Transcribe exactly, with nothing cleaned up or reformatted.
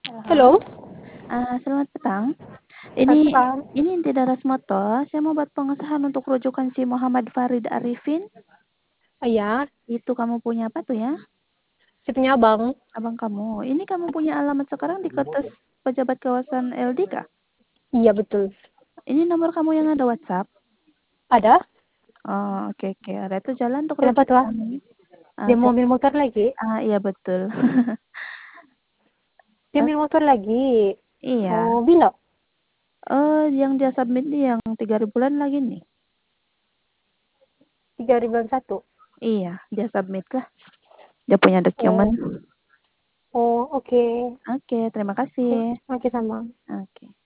Halo, Halo, ah, selamat petang. selamat Ini petang. ini Inti Daras Motor. Saya mau buat pengesahan untuk rujukan si Muhammad Farid Arifin. Ah, ya, Itu kamu punya apa tuh ya? saya punya abang. Abang kamu. Ini kamu punya alamat sekarang di kertas pejabat kawasan L D kah? Iya, betul. Ini nomor kamu yang ada WhatsApp? Ada? Oh, oke oke. Ada itu jalan untuk Kenapa tuh? Ah? rujukan. Ah, Dia mau saya- ambil motor lagi? ah, iya betul. Dia Eh, ambil motor lagi? iya. Oh, bila? Oh, yang dia submit nih yang tiga ribuan lagi nih. Tiga ribuan satu. Iya, dia submit lah. Dia punya dokumen. Oh, oh, oke. Oke, terima Oke, kasih. oke sama. Oke.